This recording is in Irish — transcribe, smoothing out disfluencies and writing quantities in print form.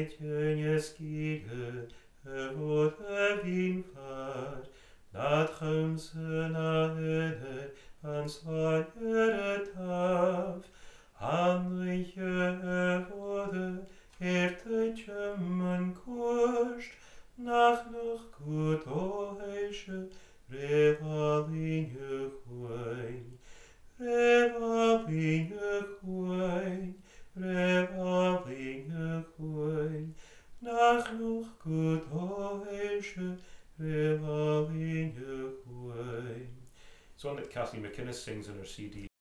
Etjen skide, wurde vinfart, dat gemse na hede, ans vajere taf, handliche wurde, ertetjem kost, nach gut oheische, revalinge quain, revalinge quain, revalinge quain, nach gut oheische, revalinge quain. It's one that Kathy McInnes sings in her CD